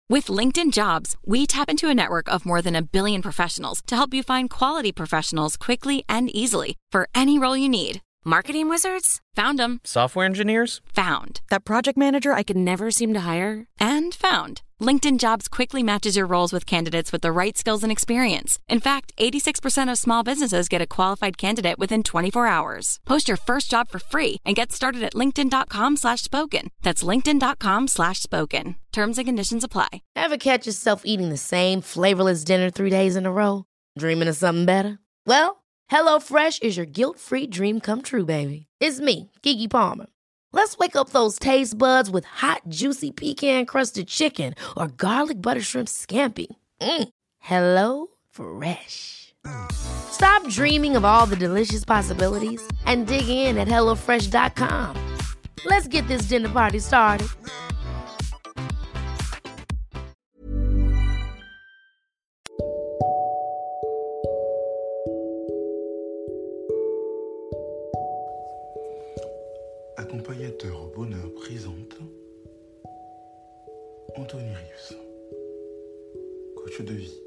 With LinkedIn Jobs, we tap into a network of more than 1 billion professionals to help you find quality professionals quickly and easily for any role you need. Marketing wizards? Found them. Software engineers? Found. That project manager I could never seem to hire? And found. LinkedIn Jobs quickly matches your roles with candidates with the right skills and experience. In fact, 86% of small businesses get a qualified candidate within 24 hours. Post your first job for free and get started at linkedin.com/spoken. That's linkedin.com/spoken. Terms and conditions apply. Ever catch yourself eating the same flavorless dinner 3 days in a row? Dreaming of something better? Well, HelloFresh is your guilt-free dream come true, baby. It's me, Keke Palmer. Let's wake up those taste buds with hot, juicy pecan-crusted chicken or garlic butter shrimp scampi. Hello Fresh. Stop dreaming of all the delicious possibilities and dig in at HelloFresh.com. Let's get this dinner party started. Accompagnateur au bonheur présente Anthony Reeves, coach de vie.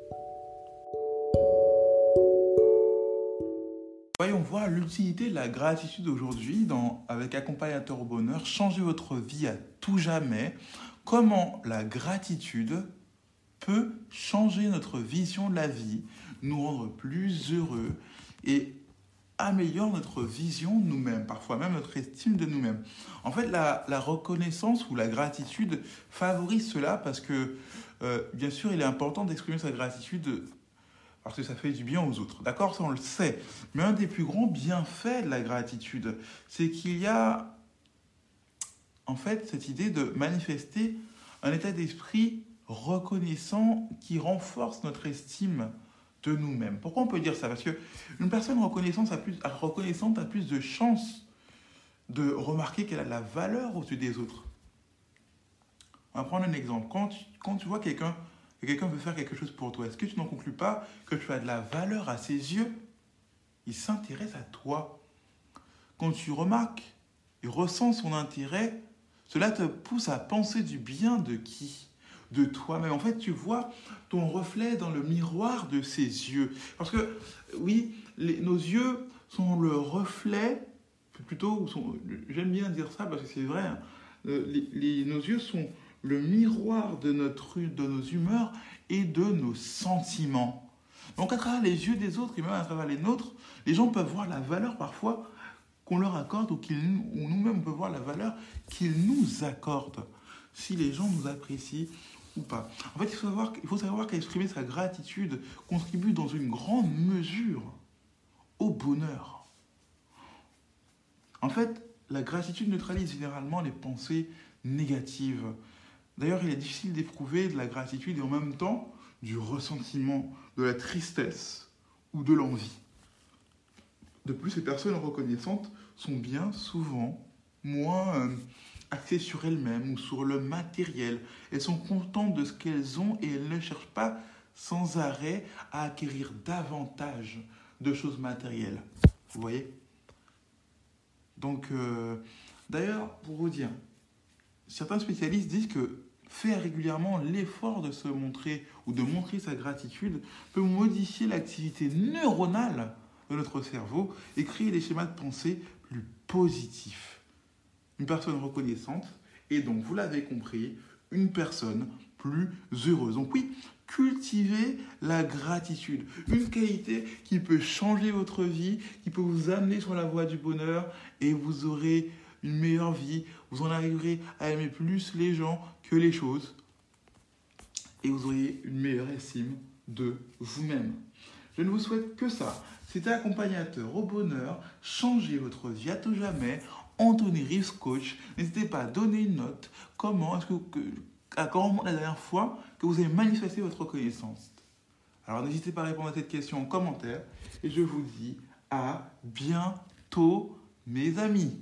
Voyons voir l'utilité de la gratitude aujourd'hui avec Accompagnateur au bonheur. Changez votre vie à tout jamais. Comment la gratitude peut changer notre vision de la vie, nous rendre plus heureux et améliore notre vision de nous-mêmes, parfois même notre estime de nous-mêmes. En fait, la reconnaissance ou la gratitude favorise cela parce que, bien sûr, il est important d'exprimer sa gratitude parce que ça fait du bien aux autres. D'accord, ça on le sait. Mais un des plus grands bienfaits de la gratitude, c'est qu'il y a, en fait, cette idée de manifester un état d'esprit reconnaissant qui renforce notre estime de nous-mêmes. Pourquoi on peut dire ça? Parce qu'une personne reconnaissante a plus de chances de remarquer qu'elle a de la valeur au-dessus des autres. On va prendre un exemple. Quand tu vois que quelqu'un veut faire quelque chose pour toi, est-ce que tu n'en conclus pas que tu as de la valeur à ses yeux? Il s'intéresse à toi. Quand tu remarques et ressens son intérêt, cela te pousse à penser du bien de qui? De toi-même. En fait, tu vois ton reflet dans le miroir de ses yeux. Parce que, oui, nos yeux sont le reflet, j'aime bien dire ça parce que c'est vrai, hein, nos yeux sont le miroir de nos humeurs et de nos sentiments. Donc, à travers les yeux des autres et même à travers les nôtres, les gens peuvent voir la valeur parfois qu'on leur accorde ou nous-mêmes on peut voir la valeur qu'ils nous accordent. Si les gens nous apprécient ou pas. En fait, il faut savoir qu'exprimer sa gratitude contribue dans une grande mesure au bonheur. En fait, la gratitude neutralise généralement les pensées négatives. D'ailleurs, il est difficile d'éprouver de la gratitude et en même temps du ressentiment, de la tristesse ou de l'envie. De plus, les personnes reconnaissantes sont bien souvent moins axées sur elles-mêmes ou sur le matériel. Elles sont contentes de ce qu'elles ont et elles ne cherchent pas sans arrêt à acquérir davantage de choses matérielles. Vous voyez? Donc, d'ailleurs, pour vous dire, certains spécialistes disent que faire régulièrement l'effort de se montrer ou de montrer sa gratitude peut modifier l'activité neuronale de notre cerveau et créer des schémas de pensée plus positifs. Une personne reconnaissante est donc, vous l'avez compris, une personne plus heureuse. Donc oui, cultivez la gratitude, une qualité qui peut changer votre vie, qui peut vous amener sur la voie du bonheur et vous aurez une meilleure vie, vous en arriverez à aimer plus les gens que les choses et vous aurez une meilleure estime de vous-même. Je ne vous souhaite que ça. C'était Accompagnateur au bonheur. Changez votre vie à tout jamais. Anthony Reeves, coach. N'hésitez pas à donner une note. Comment la dernière fois que vous avez manifesté votre reconnaissance? Alors n'hésitez pas à répondre à cette question en commentaire. Et je vous dis à bientôt, mes amis.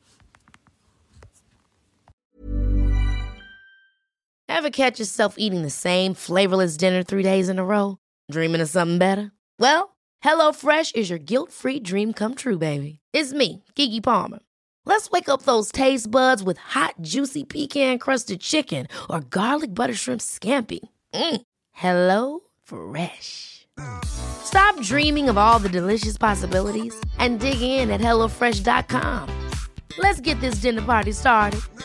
Ever catch yourself eating the same flavorless dinner 3 days in a row? Dreaming of something better? Well, HelloFresh is your guilt-free dream come true, baby. It's me, Keke Palmer. Let's wake up those taste buds with hot, juicy pecan-crusted chicken or garlic butter shrimp scampi. Hello Fresh. Stop dreaming of all the delicious possibilities and dig in at HelloFresh.com. Let's get this dinner party started.